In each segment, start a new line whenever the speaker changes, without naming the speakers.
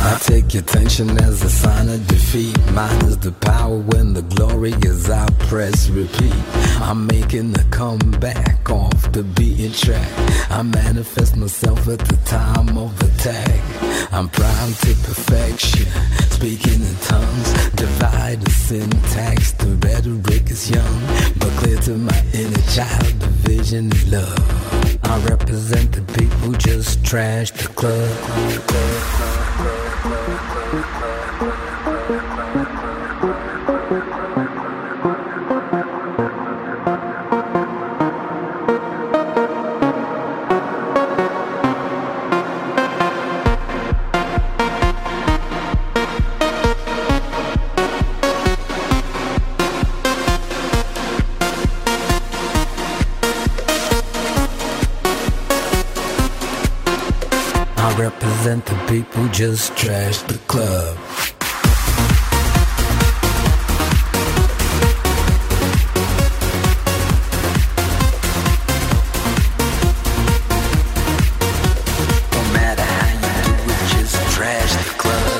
I take attention as a sign of defeat. Mine is the power when the glory is I press repeat. I'm making a comeback off the beaten track. I manifest myself at the time of attack. I'm proud to perfection, speaking in tongues. Divide the syntax, the rhetoric is young, but clear to my inner child, the vision is love. I represent the people, just trash the club. Represent the people, just trash the club. No matter how you do it, just trash the club.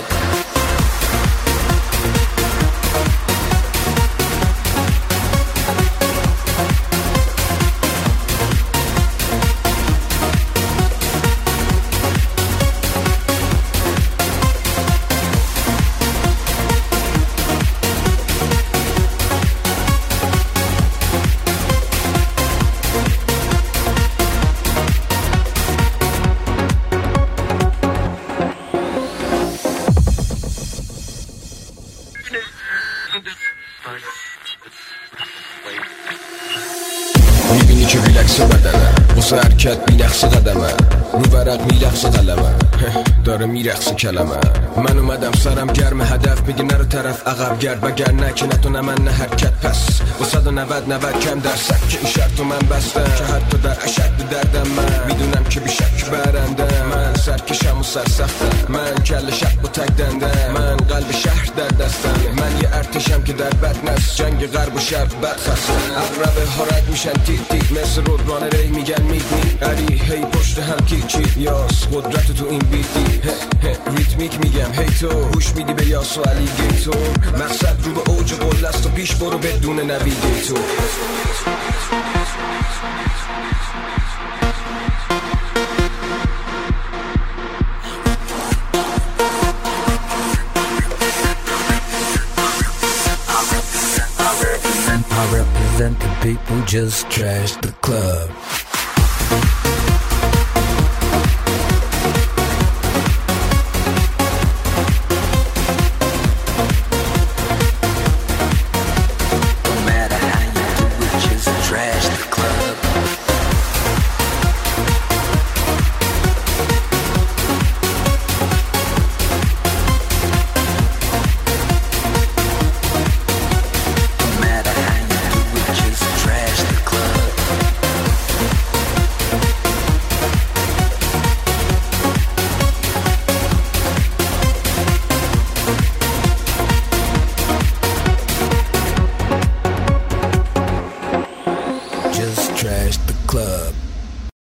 میبینی که ریلکس بدنه واسه حرکت بی‌نقص قدمه رو ورق میلغز قلمه داره میرقص کلمه من اومدم سرم گرم هدف میگه نرو طرف عقب گرد وگر نه که نتونه من نه حرکت پس با 190 کم درصد که این شرطو من بستم که حتی در اشد دردم من میدونم که بیشک برنده من سرکشم و سرسختم من کل شق و تک دنده من قلب شهر در دستم من یه ارتشم که در بد نست جنگ غرب و شرق بد خستم اغربه ها رد میشن تیت تیت مثل رودمان ری میگن میت میت علی هی پشت هم کیچی یاس قدرت تو این بیتی ریتمیک میگم هی تو گوش میدی به یاس و علی گیتو مقصد رو به اوج قله است و پیش برو بدون نویگیتور
I represent the people, just trash the club.